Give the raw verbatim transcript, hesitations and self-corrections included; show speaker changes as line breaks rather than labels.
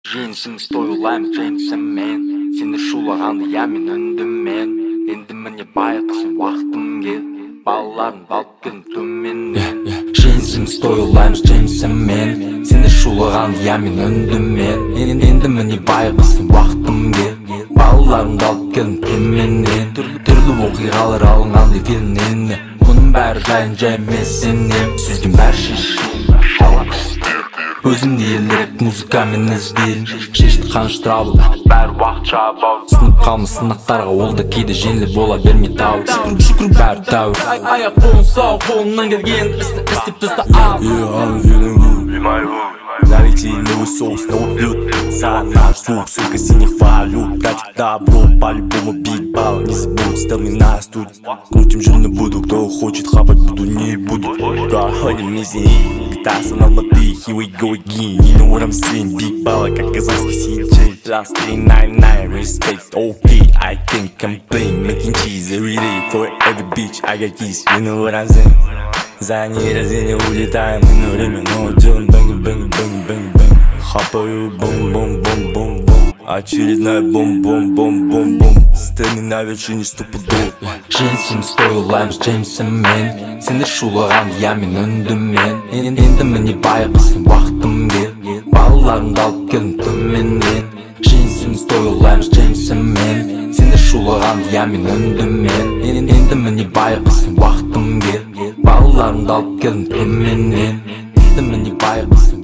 Жеңісіміз тойлаймыз жеңісіммен, сені шулағанды я мен үндіммен. Енді міне байқасын уақытым кел, балаларын алып келдім төменнен. Жеңісіміз тойлаймыз жеңісіммен, сені шулағанды я мен үндіммен. Енді міне байқасын уақытым кел, балаларымды алып келдім төменнен. Түрлі оқиғалар алынғандай фильмнен, мұның бәрі жайын жай емес сенен. Сөзген бәрі шешім өзімді еліріп музыкамен іздеймін. Шешті қаныш трабылда бәрі уақытша бау, сынып қалмыз сынақтарға, ол да кейде жеңіл бола бермей тау. Шүкір шүкір бәрі тәуір, аяқ қолын сау, қолыңнан келген істі істеп таста ап.
Налейте новый соус, новый блюд. Саған наш звук, сука, синих валют. Братик, добро, по-любому биг балл. Не забудь, стал мне на студии. Крутим жирно буду, кто хочет хапать буду, не буду. Проходим миссии, питаться на лоты. Here we go again, you know what I'm saying. Big балл, как казахский си джей. Plus three nine nine, respect, okay. I think I'm playing, making cheese every day. For every bitch, I got keys, you know what I'm saying. За ней раздельно улетаем, мы на время, но делаем бэнг-бэнг-бэнг-бэнг-бэнг. Хапаю бум-бум-бум-бум-бум. Очередная бум-бум-бум-бум-бум. Стены на вершине стопудов.
Жеңісіміз тойлаймыз жеңісіммен, сені шулағанды я мен үндіммен. Енді міне байқасын уақытым кел, балаларымды алып келдім төменнен. Жеңісіміз тойлаймыз жеңісіммен, сені шулағанды я мен үндіммен. Енді міне байқасын уақытым кел, балаларымды алып келдім төменнен. Енді міне байқасын